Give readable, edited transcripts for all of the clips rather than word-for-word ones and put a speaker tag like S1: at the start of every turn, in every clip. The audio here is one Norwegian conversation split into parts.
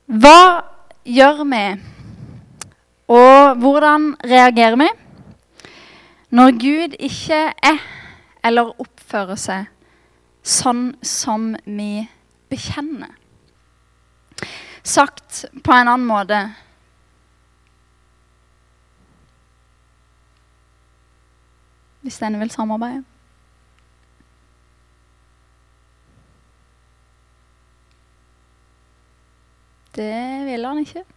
S1: Hva gjør vi, og hvordan reagerer vi når Gud ikke er eller oppfører seg sånn som vi bekjenner? Sagt på en annen måte: hvis denne vil samarbeide. Det vil han ikke.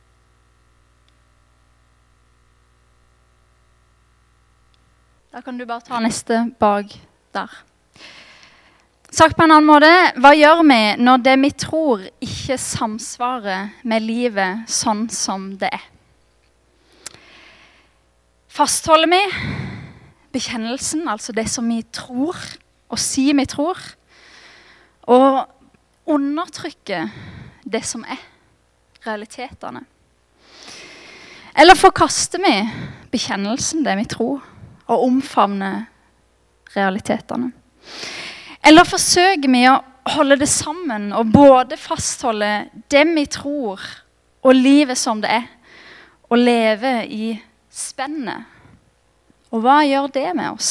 S1: Da kan du bare ta neste bak der. Sagt på en annen måte: hva gjør vi når det vi tror ikke samsvarer med livet sånn som det er? Fastholder vi bekjennelsen, altså det som vi tror, og sier vi tror, og undertrykker det som er realitetene? Eller forkaster vi bekjennelsen, det vi tror, og omfavner realitetene? Eller forsøker vi å holde det sammen, og både fastholde det vi tror, og livet som det er, og leve i spennet? Og hva gjør det med oss?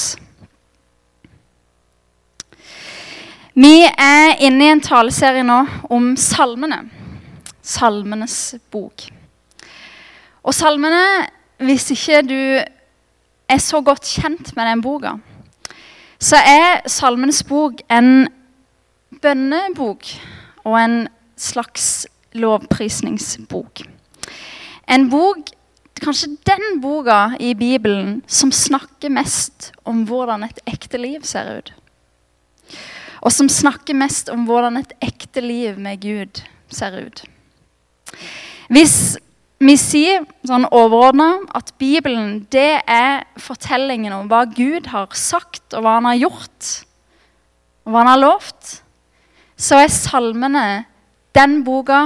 S1: Vi er inne i en taleserie nå om salmene. Salmenes bok. Og salmene, hvis ikke du er så godt kjent med den boka, så er Salmenes bok en bønnebok og en slags lovprisningsbok. En bok, kanskje den boka i Bibelen som snakker mest om hvordan et ekte liv ser ut. Og som snakker mest om hvordan et ekte liv med Gud ser ut. Hvis vi sier sånn overordnet at Bibelen, det er fortellingen om hva Gud har sagt, og hva han har gjort, og hva han har lovt, så er salmene den boka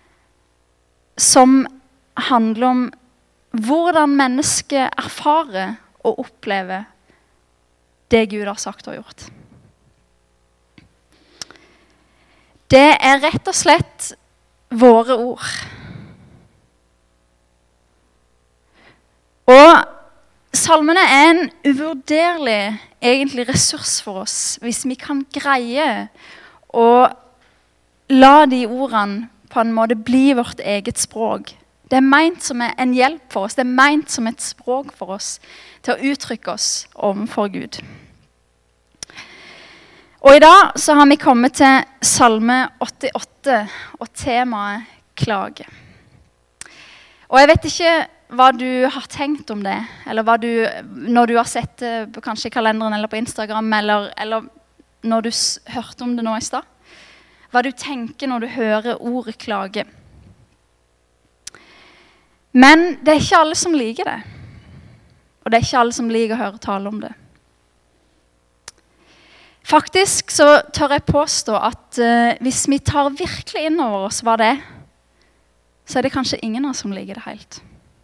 S1: som handler om hvordan mennesket erfarer og opplever det Gud har sagt og gjort. Det er rett og slett våre ord. Og salmene er en uvurderlig egentlig ressurs for oss, hvis vi kan greie å la de ordene på en måte bli vårt eget språk. Det er ment som en hjelp for oss, det er ment som et språk for oss til å uttrykke oss overfor Gud. Og i dag så har vi kommet til Salme 88 og temaet klage. Og jeg vet ikke hva du har tenkt om det, eller hva når du har sett det kanskje i kalenderen eller på Instagram, eller når du hørte om det nå i sted. Hva du tenker når du hører ordet klage. Men det er ikke alle som liker det. Og det er ikke alle som liker å høre tale om det. Faktisk så tør jeg påstå at hvis vi tar virkelig inn over oss hva det er, så er det kanskje ingen av oss som liker det helt.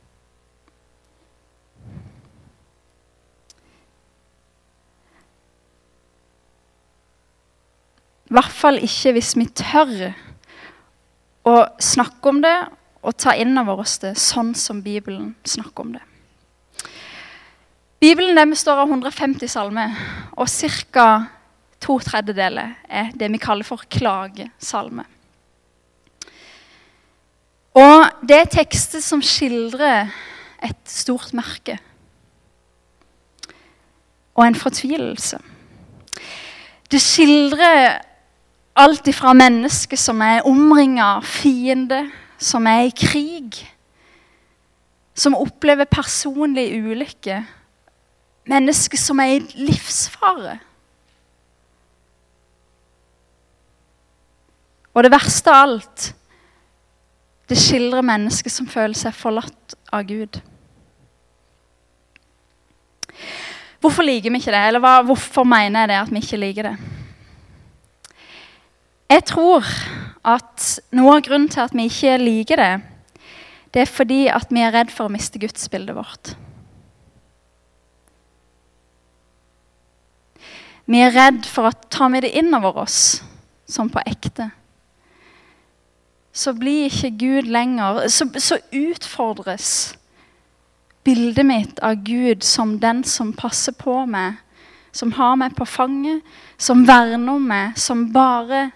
S1: I hvert fall ikke hvis vi tør å snakke om det og ta inn over oss det sånn som Bibelen snakker om det. Bibelen den består av 150 salmer, og cirka 2/3 er det vi kaller for klagesalme. Og det er tekster som skildrer et stort mørke og en fortvilelse. Det skildrer alt ifra mennesker som er omringet av fiender, som er i krig, som opplever personlig ulykke, mennesker som er i livsfare. Og det verste av alt, det skildrer mennesker som føler seg forlatt av Gud. Hvorfor liker vi ikke det? Eller hvorfor mener jeg det at vi ikke liker det? Jeg tror at noe av grunnen til at vi ikke liker det, det er fordi at vi er redd for å miste gudsbildet vårt. Vi er redd for at tar vi det inn over oss, som på ekte, så blir ikke Gud lenger, så utfordres bildet mitt av Gud som den som passer på meg, som har meg på fanget, som verner om meg, som bare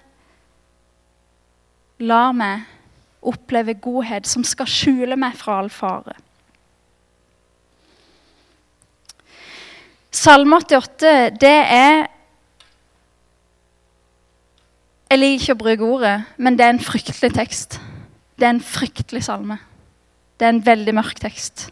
S1: lar meg oppleve godhet, som skal skjule meg fra all fare. Salme 88, det er, jeg liker ikke å bruke ordet, men det er en fryktelig tekst. Det er en fryktelig salme. Det er en veldig mørk tekst.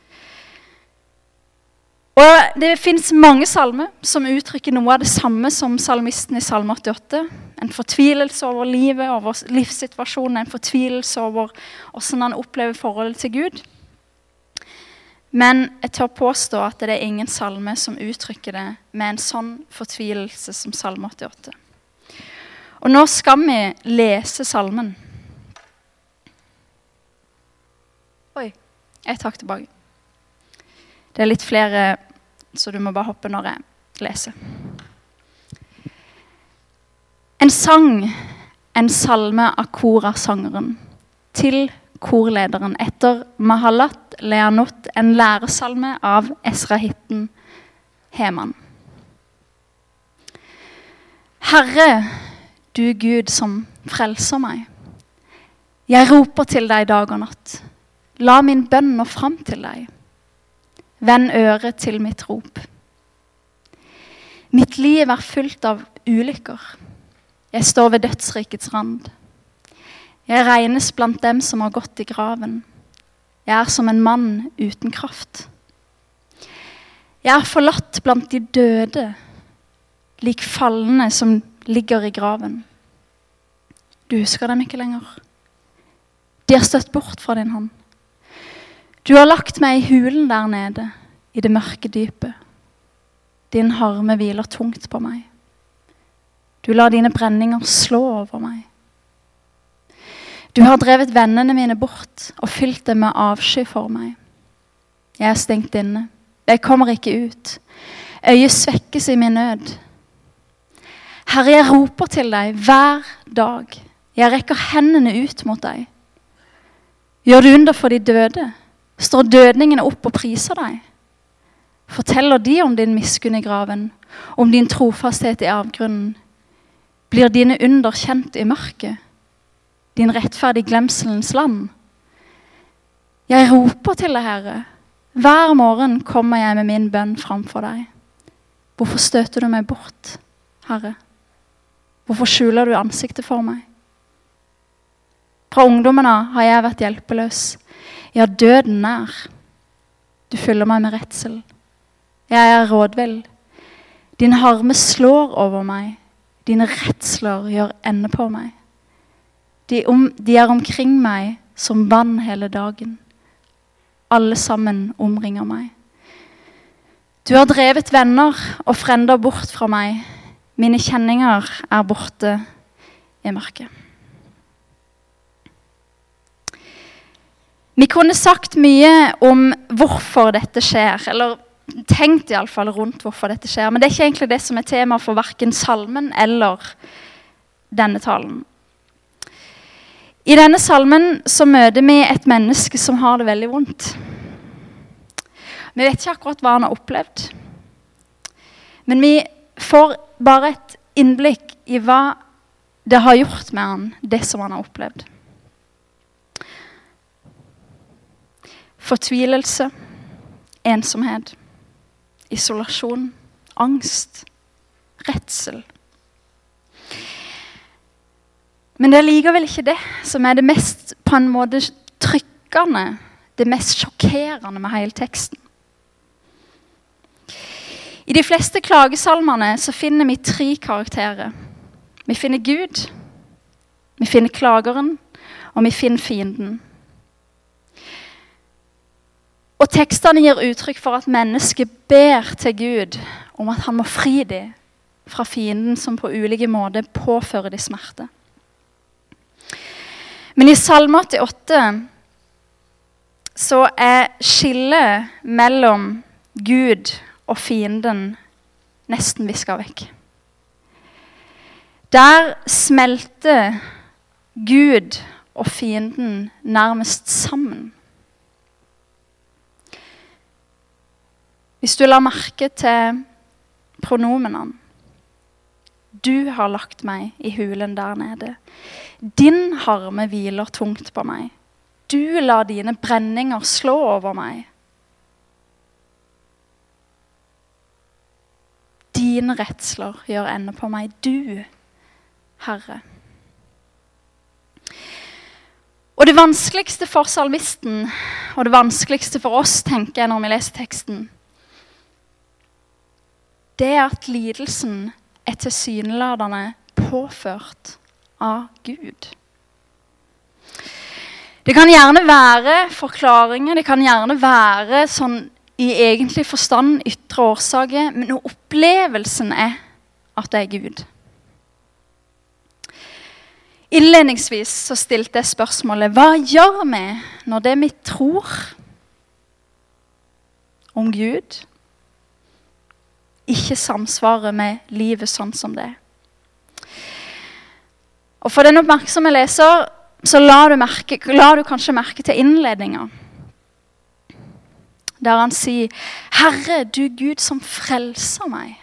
S1: Og det finnes mange salmer som uttrykker noe av det samme som salmisten i Salme 88. En fortvilelse over livet, over livssituasjonen, en fortvilelse over hvordan han opplever forholdet til Gud. Men jeg tør påstå at det er ingen salme som uttrykker det med en sånn fortvilelse som Salme 88. Og nå skal vi lese salmen. Oi, jeg tar tilbake. Det er litt flere, så du må bare hoppe når jeg leser. En sang, en salme av Korah-sangeren, til korlederen etter Mahalat Leanot, en læresalme av Esrahitten Heman. Herre, du Gud som frelser meg. Jeg roper til deg dag og natt. La min bønn nå fram til deg. Vend øret til mitt rop. Mitt liv er fullt av ulykker. Jeg står ved dødsrikets rand. Jeg regnes blant dem som har gått i graven. Jeg er som en mann uten kraft. Jeg er forlatt blant de døde, lik fallene som ligger i graven. Du husker dem ikke lenger. De har støtt bort fra din hånd. Du har lagt meg i hulen der nede, i det mørke dypet. Din harme hviler tungt på meg. Du lar dine brenninger slå over meg. Du har drevet vennene mine bort og fylt dem med avsky for meg. Jeg er stengt inne. Jeg kommer ikke ut. Øyet svekkes i min nød. Herre, jeg roper til deg hver dag. Jeg rekker hendene ut mot deg. Gjør du under for de døde? Står dødningene opp og priser deg? Forteller de om din miskunn i graven, om din trofasthet i avgrunnen? Blir dine under kjent i mørket? Din rettferdig glemselens land? Jeg roper til deg, Herre. Hver morgen kommer jeg med min bønn framfor deg. Hvorfor støter du meg bort, Herre? Hvorfor skjuler du ansiktet for meg? Fra ungdommen av har jeg vært hjelpeløs. Ja, døden nær. Du fyller meg med redsel. Jeg er rådvill. Din harme slår over meg. Dine redsler gjør ende på meg. De er omkring meg som vann hele dagen. Alle sammen omringer meg. Du har drevet venner og frender bort fra meg. Mine kjenninger er borte i mørket. Vi kunne sagt mye om hvorfor dette skjer, eller tenkt i alle fall rundt hvorfor dette skjer, men det er ikke egentlig det som er tema for hverken salmen eller denne talen. I denne salmen så møter vi et menneske som har det veldig vondt. Vi vet ikke akkurat hva han har opplevd, men vi får bare et innblikk i hva det har gjort med han, det som han har opplevd. Fortvilelse, ensomhet, isolasjon, angst, redsel. Men det er likevel ikke det som er det mest på en måte trykkende, det mest sjokkerende med hele teksten. I de fleste klagesalmerne så finner vi 3 karakterer. Vi finner Gud, vi finner klageren, og vi finner fienden. Og tekstene gir uttrykk for at mennesket ber til Gud om at han må fri dem fra fienden som på ulike måter påfører de smerte. Men i Salme 88 så er skillet mellom Gud og fienden nesten visket vekk. Der smelter Gud og fienden nærmest sammen. Hvis du la merke til pronomenene. Du har lagt meg i hulen der nede. Din harme hviler tungt på meg. Du lar dine brenninger slå over meg. Dine redsler gjør ende på meg. Du, Herre. Og det vanskeligste for salmisten, og det vanskeligste for oss, tenker jeg når vi leser teksten, det er at lidelsen er tilsyneladende påført av Gud. Det kan gjerne være forklaringer, det kan gjerne være sånn i egentlig forstand ytre årsaker, men opplevelsen er at det er Gud. Innledningsvis så stilte jeg spørsmålet, hva gjør vi når det vi tror om Gud ikke samsvarer med livet sånn som det? Og for den oppmerksomme leser, så la du kanskje merke til innledningen. Der han sier, Herre, du Gud som frelser meg.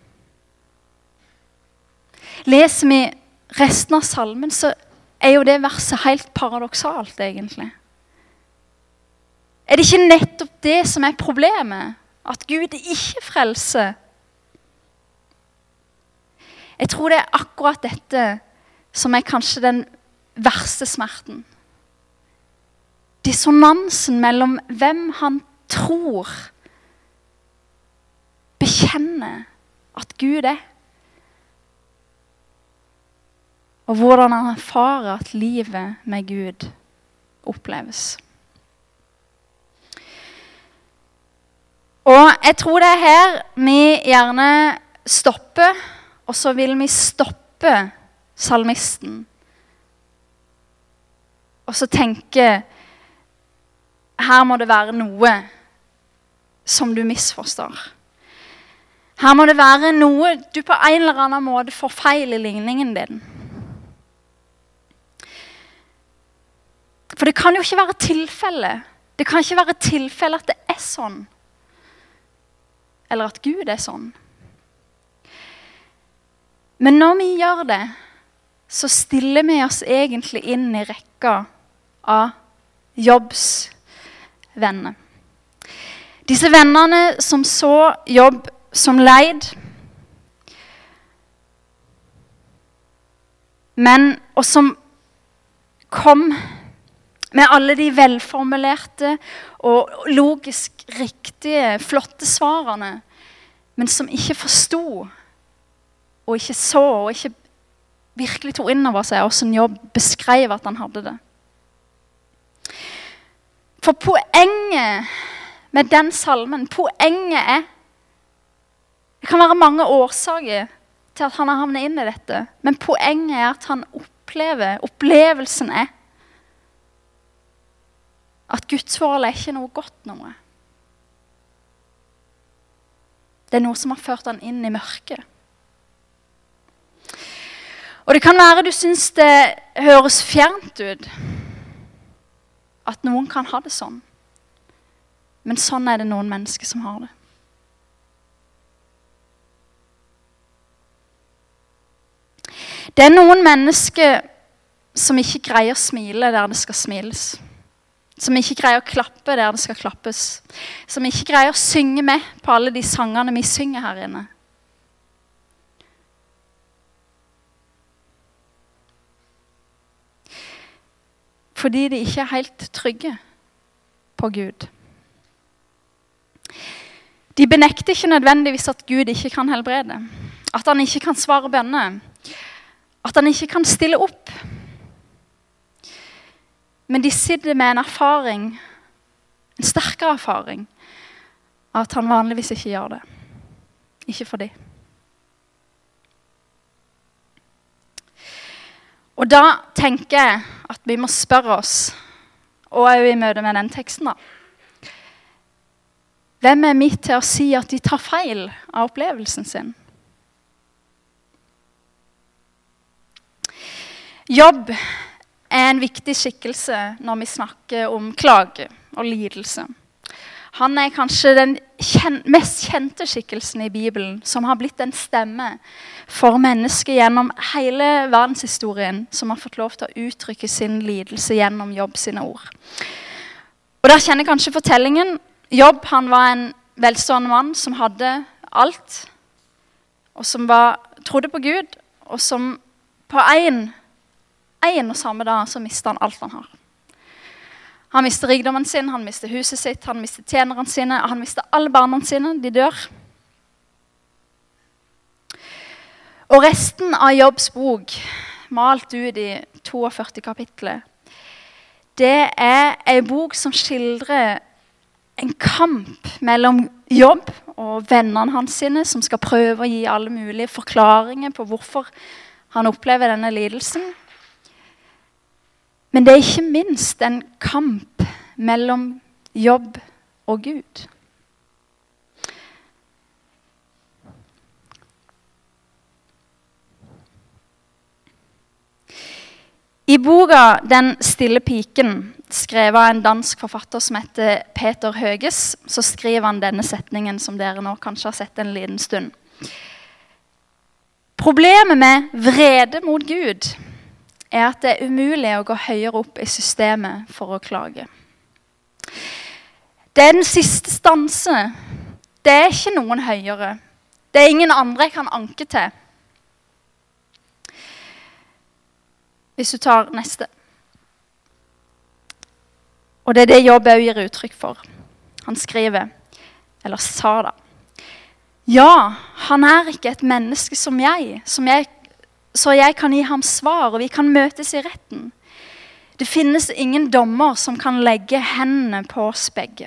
S1: Leser vi resten av salmen, så er jo det verset helt paradoksalt egentlig. Er det ikke nettopp det som er problemet? At Gud ikke frelser? Jeg tror det er akkurat dette som er kanskje den verste smerten. Dissonansen mellom hvem han tror, bekjenner at Gud er, og hvordan han erfarer at livet med Gud oppleves. Og jeg tror det er her vi gjerne stopper, og så vil vi stoppe salmisten. Og så tenke, her må det være noe som du misforstår. Her må det være noe du på en eller annen måte får feil i ligningen din. For det kan jo ikke være tilfelle. Det kan ikke være tilfelle at det er sånn. Eller at Gud er sånn. Men når vi gjør det, så stiller vi oss egentlig inn i rekka av Jobbs venner. Disse vennene som så Jobb som leid, og som kom med alle de velformulerte og logisk riktige, flotte svarene, men som ikke forstod, og ikke så, og ikke virkelig tog inn over seg hvordan Jobb beskrev at han hadde det. For poenget med den salmen, poenget er, det kan være mange årsaker til at han har havnet inn i dette, men poenget er at han opplevelsen er, at Guds forhold er ikke noe godt noe. Det er noe som har ført han inn i mørket. Og det kan være du synes det høres fjernt ut at noen kan ha det sånn. Men sånn er det noen mennesker som har det. Det er noen mennesker som ikke greier å smile der det skal smiles. Som ikke greier å klappe der det skal klappes. Som ikke greier å synge med på alle de sangene vi synger her inne. Fordi de ikke er helt trygge på Gud. De benekter ikke nødvendigvis at Gud ikke kan helbrede. At han ikke kan svare bønner. At han ikke kan stille opp. Men de sitter med en erfaring, en sterkere erfaring, av at han vanligvis ikke gjør det. Ikke for dem. Og da tenker jeg at vi må spørre oss, og er jo i møte med den teksten da, hvem er vi til å si at de tar feil av opplevelsen sin? Jobb en viktig skikkelse når vi snakker om klage og lidelse. Han kanskje den mest kjente skikkelsen i Bibelen, som har blitt en stemme for mennesker gjennom hele verdenshistorien, som har fått lov til å uttrykke sin lidelse gjennom Jobb sine ord. Og der kjenner kanskje fortellingen. Jobb, han var en velstående mann som hadde alt, og som trodde på Gud, og som på en og samme dag så mistet han alt han har. Han mistet rikdommen sin, han mistet huset sitt, han mistet tjenerne sine, han mistet alle barna sine, de dør. Og resten av Jobbs bok, malt ut i 42 kapitler, det en bok som skildrer en kamp mellom Jobb og vennene hans sine, som skal prøve å gi alle mulige forklaringer på hvorfor han opplever denne lidelsen. Men det ikke minst en kamp mellom Jobb og Gud. I boka «Den stille piken», skrevet av en dansk forfatter som heter Peter Høges, så skriver han denne setningen som dere nå kanskje har sett en liten stund. Problemet med vrede mot Gud at det umulig å gå høyere opp i systemet for å klage. Det den siste stanse. Det ikke noen høyere. Det ingen andre jeg kan anke til. Hvis du tar neste. Og det det Jobb også gir uttrykk for. Han skriver, eller sa da, ja, han ikke et menneske som jeg, så jeg kan gi ham svar, og vi kan møtes i retten. Det finnes ingen dommer som kan legge hendene på oss begge.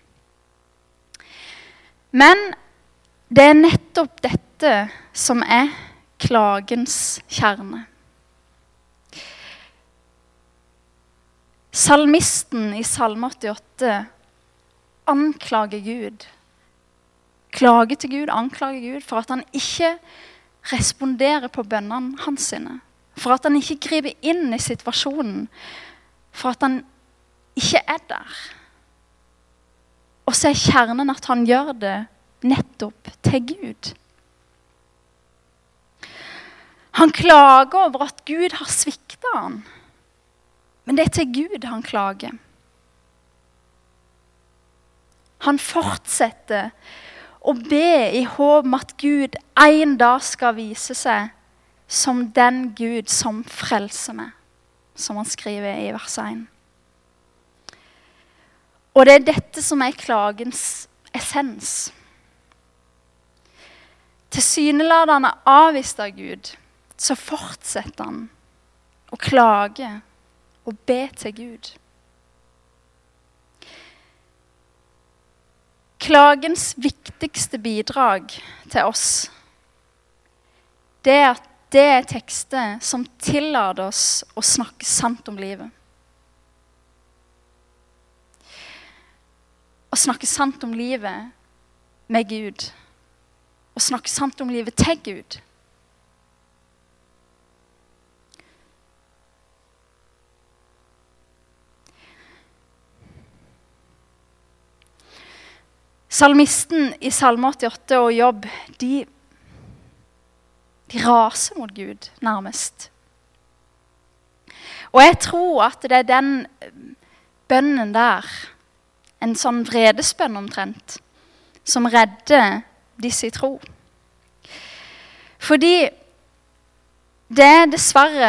S1: Men det nettopp dette som klagens kjerne. Salmisten i Salme 88 anklager Gud. Klager til Gud, anklager Gud for at han ikke responderer på bønnene hans sine. For at han ikke griper inn i situasjonen. For at han ikke der. Og så kjernen at han gjør det nettopp til Gud. Han klager over at Gud har sviktet han. Men det til Gud han klager. Han fortsetter å be i håp om at Gud en dag skal vise seg som den Gud som frelser meg, som han skriver i vers 1. Og det dette som klagens essens. Tilsynelatende avvist av Gud, så fortsetter han å klage og be til Gud. Klagens viktigste bidrag til oss, det at det tekster som tillater oss å snakke sant om livet. Å snakke sant om livet med Gud. Å snakke sant om livet til Gud. Salmisten i Salme 88 og Jobb, de raser mot Gud nærmest. Og jeg tror at det den bønnen der, en sånn vredesbønn omtrent, som redder disse i tro. Fordi det dessverre,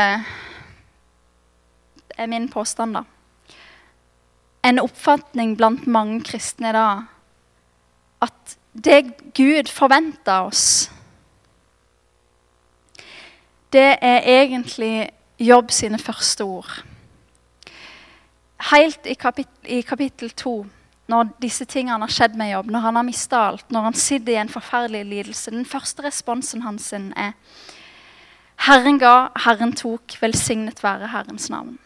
S1: min påstand da, en oppfatning blant mange kristne i dag, at det Gud forventer oss, det egentlig Jobb sine første ord. Helt i kapittel 2, når disse tingene har skjedd med Jobb, når han har mistet alt, når han sitter i en forferdelig lidelse, den første responsen hans Herren ga, Herren tok, velsignet være Herrens navn.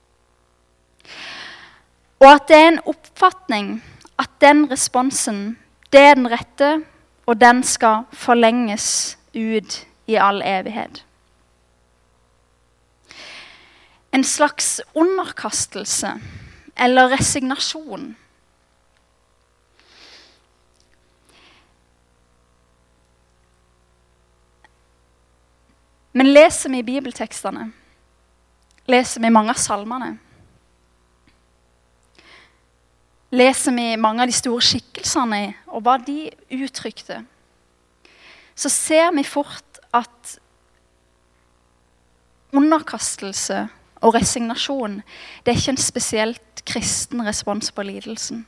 S1: Og at det en oppfatning, at den responsen, det den rette, og den skal forlenges ut i all evighet. en slags underkastelse eller resignasjon. Men leser vi i bibeltekstene, leser vi mange av salmene, leser vi mange av de store skikkelsene og hva de uttrykte, så ser vi fort at underkastelse og resignasjon, det er ikke en spesielt kristen respons på lidelsen.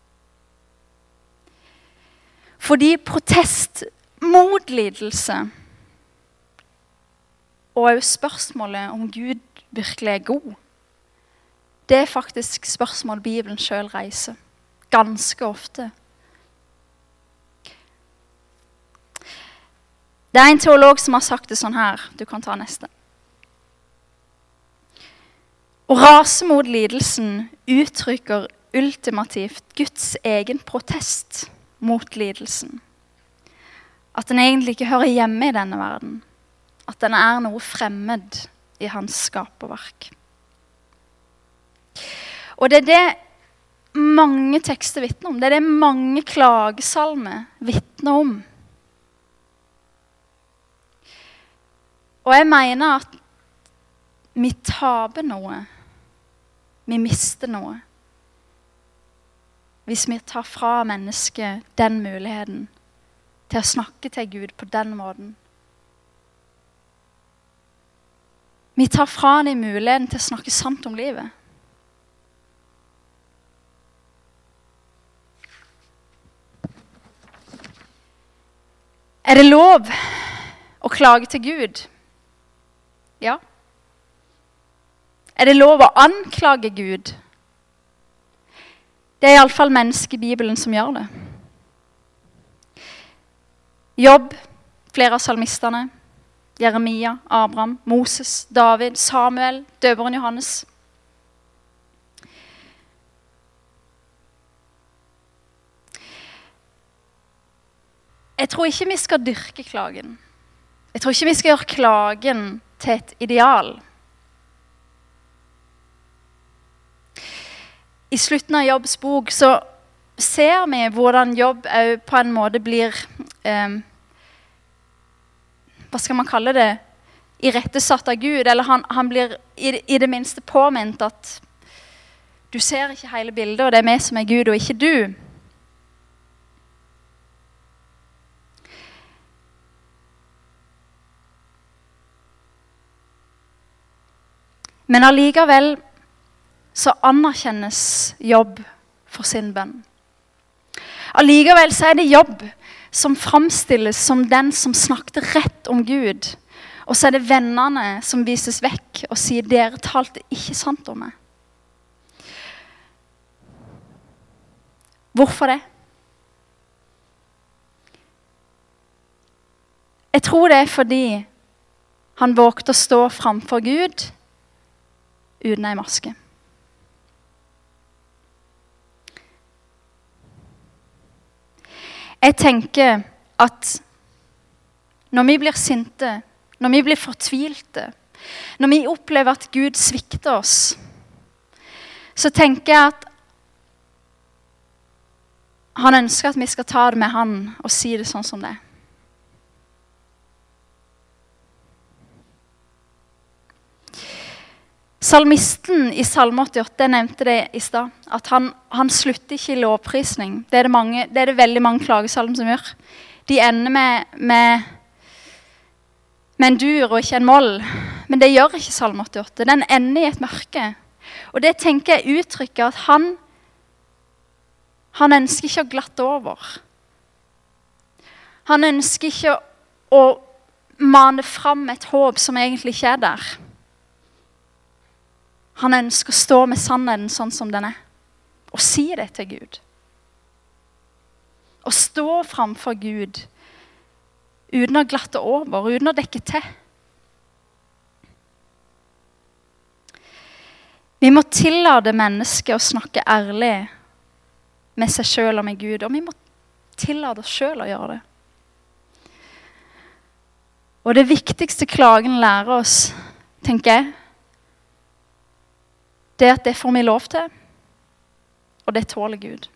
S1: Fordi protest mot lidelse, og også spørsmålet om Gud virkelig er god, det er faktisk spørsmål Bibelen selv reiser, ganske ofte. Det er en teolog som har sagt det sånn her, du kan ta neste. Å rase mot lidelsen uttrykker ultimativt Guds egen protest mot lidelsen. At den egentlig ikke hører hjemme i denne verden. At den er noe fremmed i hans skaperverk. Og det er det mange tekster vitner om. Det er det mange klagesalmer vitner om. Og jeg mener at vi taper noe. Vi mister noe. Hvis vi tar fra mennesket den muligheten til å snakke til Gud på den måten. Vi tar fra dem muligheten til å snakke sant om livet. Er det lov å klage til Gud? Ja. Er det lov å anklage Gud? Det er i alle fall mennesket i Bibelen som gjør det. Jobb, flere av salmistene, Jeremia, Abraham, Moses, David, Samuel, døperen Johannes. Jeg tror ikke vi skal dyrke klagen. Jeg tror ikke vi skal gjøre klagen til et ideal. I slutten av Jobbs bok så ser vi hvordan Jobb på en måte blir, hva skal man kalle det, irettesatt av Gud, eller han blir i det minste påminnet at du ser ikke hele bildet, og det er vi som er Gud og ikke du. Men allikevel så anerkjennes Jobb for sin bønn. Allikevel så er det Jobb som framstilles som den som snakket rett om Gud. Og så er det vennene som vises vekk og sier, dere talte ikke sant om meg. Hvorfor det? Jeg tror det er fordi han vågte å stå framfor Gud uten en maske. Jeg tenker at når vi blir sinte, når vi blir fortvilte, når vi opplever at Gud svikter oss, så tenker jeg at han ønsker at vi skal ta det med han og si det sånn som det er. Salmisten i Salme 88, jeg nevnte det i sted, at han slutter ikke i lovprisning. Det er det veldig mange klagesalmer som gjør. De ender med en dur og ikke en moll. Men det gjør ikke Salme 88. Den ender i et mørke. Og det tenker jeg uttrykker at han ønsker ikke å glatte over. Han ønsker ikke å mane fram et håp som egentlig ikke er der. Han ønsker å stå med sannheten sånn som den er. Og si det til Gud. Å stå framfor Gud uten å glatte over, uten å dekke til. Vi må tillate mennesket å snakke ærlig med seg selv og med Gud. Og vi må tillate oss selv å gjøre det. Og det viktigste klagen lærer oss, tenker jeg, det at det får vi lov til, og det tåler Gud.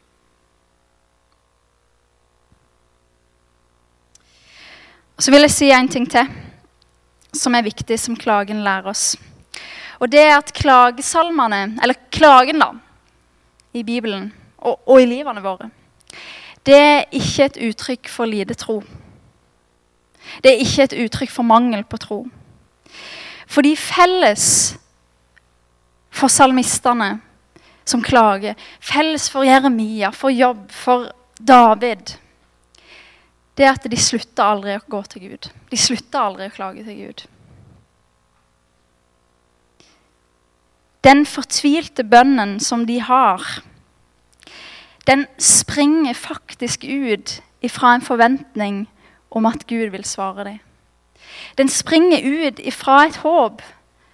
S1: Og så vil jeg si en ting til, som er viktig, som klagen lærer oss. Og det er at klagesalmene, eller klagen da, i Bibelen og i livene våre, det er ikke et uttrykk for lite tro. Det er ikke et uttrykk for mangel på tro. Fordi felles for salmistene som klager, felles for Jeremia, for Jobb, for David, det er at de slutter aldri å gå til Gud. De slutter aldri å klage til Gud. Den fortvilte bønnen som de har, den springer faktisk ut ifra en forventning om at Gud vil svare dem. Den springer ut ifra et håp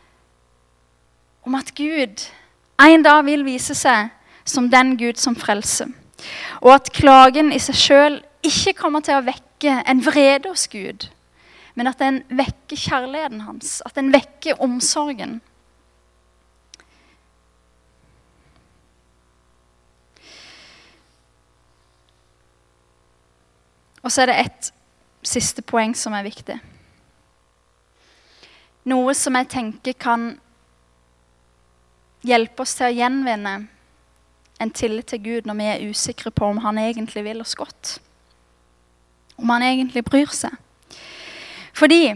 S1: om at Gud en dag vil vise seg som den Gud som frelser. Og at klagen i seg selv ikke kommer til å vekke en vrede hos Gud, men at den vekker kjærligheten hans, at den vekker omsorgen. Og så er det et siste poeng som er viktig. Noe som jeg tenker kan hjelpe oss til å gjenvinne en tillit til Gud når vi er usikre på om han egentlig vil oss godt. Om han egentlig bryr seg. Fordi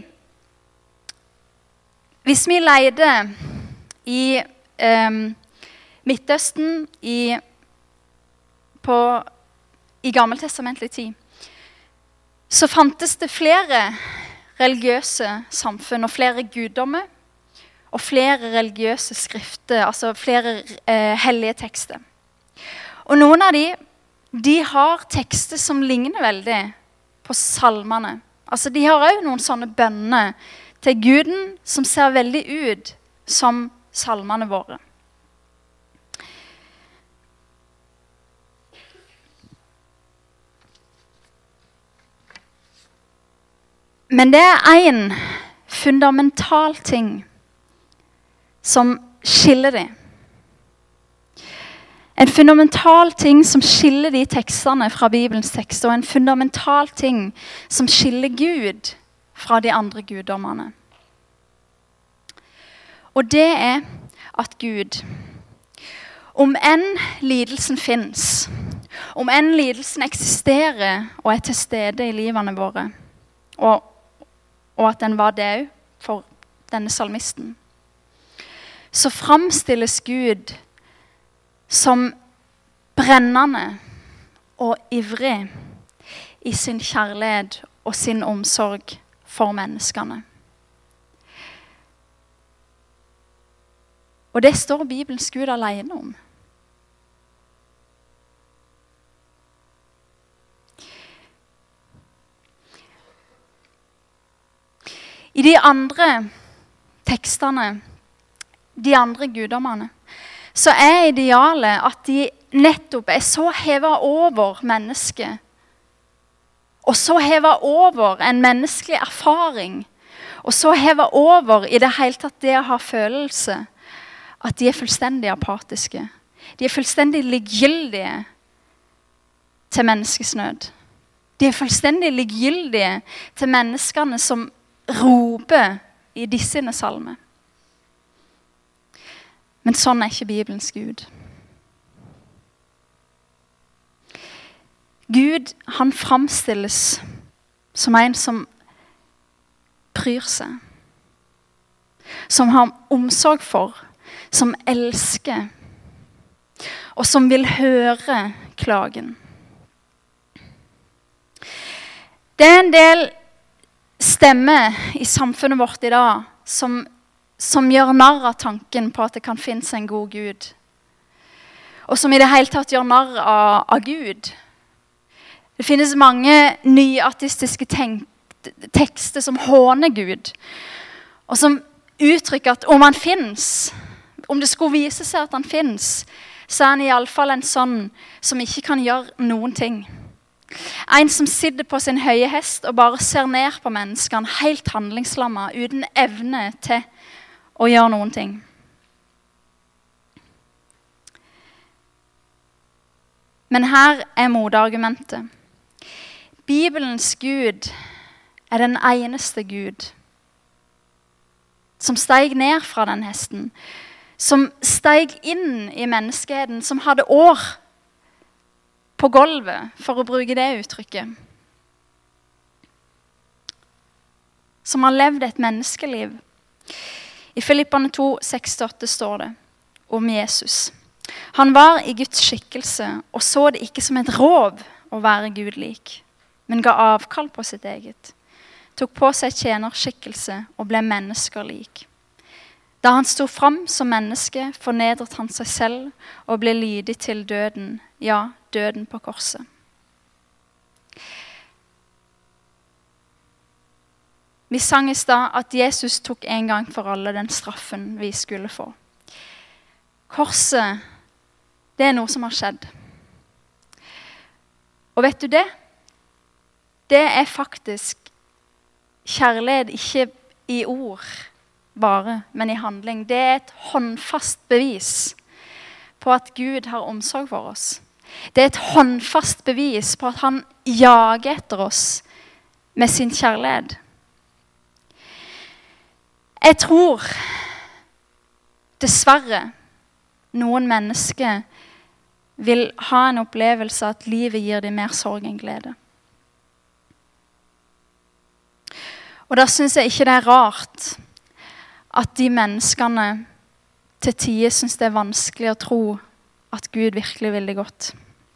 S1: hvis vi leide i Midtøsten i gammeltestamentlig tid, så fantes det flere religiøse samfunn og flere guddommer og flere religiøse skrifter, altså flere hellige tekster. Og noen av de har tekster som ligner veldig på salmene. Altså de har også noen sånne bønner til Guden som ser veldig ut som salmene våre. Men det er en fundamental ting som skiller dem. En fundamental ting som skiller de tekstene fra Bibelens tekster, og en fundamental ting som skiller Gud fra de andre guddommene. Og det er at Gud, om enn lidelsen finnes, om enn lidelsen eksisterer og er til stede i livene våre, og at den var det for denne salmisten, så framstilles Gud som brennende og ivrig i sin kjærlighet og sin omsorg for menneskene. Og det står Bibelens Gud alene om. I de andre tekstene, de andre guddommene, så er idealet at de nettopp er så hevet over mennesket, og så hevet over en menneskelig erfaring, og så hevet over i det hele tatt det å ha følelse, at de er fullstendig apatiske. De er fullstendig likegyldige til menneskets nød. De er fullstendig likegyldige til menneskene som roper i disse salmer. Men sånn er ikke Bibelens Gud. Gud, han framstilles som en som bryr seg, som har omsorg for, som elsker, og som vil høre klagen. Det er en del stemmer i samfunnet vårt i dag som gjør narr av tanken på at det kan finnes en god Gud. Og som i det hele tatt gjør narr av Gud. Det finnes mange nyateistiske tekster som håner Gud. Og som uttrykker at om han finnes, om det skulle vise seg at han finnes, så er han i alle fall en sånn som ikke kan gjøre noen ting. En som sitter på sin høye hest og bare ser ned på menneskene, helt handlingslammet, uten evne til å gjøre noen ting. Men her motargumentet. Bibelens Gud den eneste Gud som steg ned fra den hesten, som steg inn i menneskeheten, som hadde år på gulvet, for å bruke det uttrykket. Som har levd et menneskeliv. I Filipperne 2, 6-8 står det om Jesus. Han var i Guds skikkelse og så det ikke som et rov å være Gud lik, men ga avkall på sitt eget. Tok på seg tjenerskikkelse og ble mennesker lik. Da han stod fram som menneske, fornedret han seg selv og ble lydig til døden, ja, døden på korset. Vi sang i stad at Jesus tok en gang for alle den straffen vi skulle få. Korset, det noe som har skjedd. Og vet du det? Det faktisk kjærlighet ikke i ord bare, men i handling. Det et håndfast bevis på at Gud har omsorg for oss. Det et håndfast bevis på at han jager etter oss med sin kjærlighet. Jeg tror, dessverre, noen mennesker vil ha en opplevelse at livet gir dem mer sorg enn glede. Og da synes jeg ikke det rart at de menneskene til tider synes det vanskelig å tro at Gud virkelig vil det godt.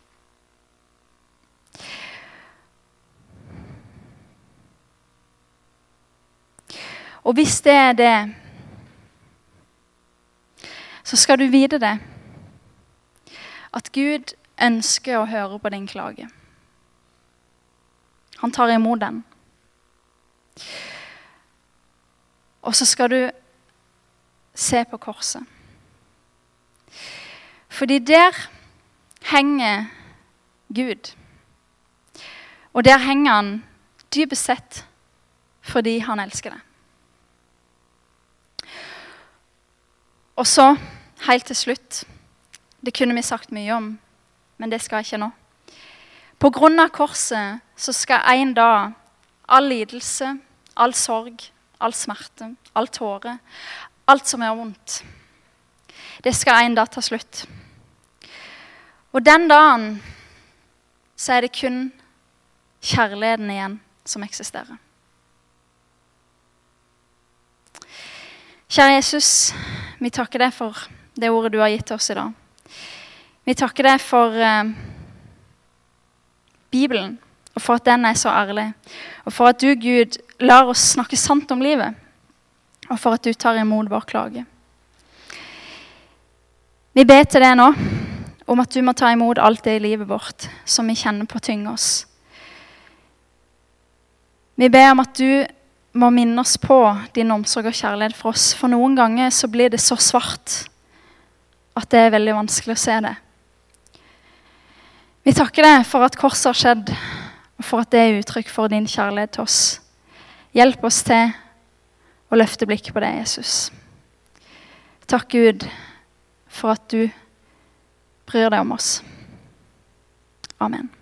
S1: Og hvis det det, så skal du vite det, at Gud ønsker å høre på din klage. Han tar imot den. Og så skal du se på korset. Fordi der henger Gud. Og der henger han dypest sett fordi han elsker deg. Og så, helt til slutt, det kunne vi sagt mye om, men det skal jeg ikke nå. På grunn av korset så skal en dag all lidelse, all sorg, all smerte, all tåre, alt som vondt, det skal en dag ta slutt. Og den dagen så det kun kjærligheten igjen som eksisterer. Kjære Jesus, vi takker deg for det ordet du har gitt oss i dag. Vi takker deg for Bibelen, og for at den så ærlig. Og for at du, Gud, lar oss snakke sant om livet. Og for at du tar imot vår klage. Vi ber til deg nå, om at du må ta imot alt det i livet vårt, som vi kjenner på tyng oss. Vi ber om at du må minne oss på din omsorg og kjærlighet for oss. For noen ganger så blir det så svart at det veldig vanskelig å se det. Vi takker deg for at korset har skjedd, og for at det uttrykk for din kjærlighet til oss. Hjelp oss til å løfte blikket på deg, Jesus. Takk Gud for at du bryr deg om oss. Amen.